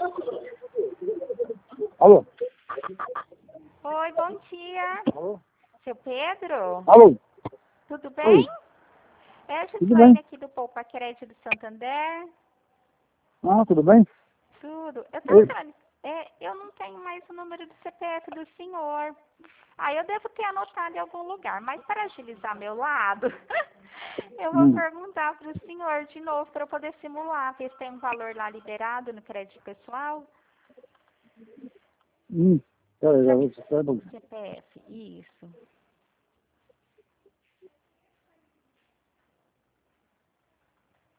Alô? Oi, bom dia. Alô? Seu Pedro? Alô? Tudo bem? Oi. É a Tudo bem? Gislaine aqui do Poupa Crédito do Santander. Tudo bem? Tudo. Eu tô Oi. falando, eu não tenho mais o número do CPF do senhor. Eu devo ter anotado em algum lugar, mas para agilizar meu lado, eu vou Hum. perguntar para o senhor de novo para eu poder simular, ver se tem um valor lá liberado no crédito pessoal. Peraí, já Já vou que espera um pouquinho. CPF, isso.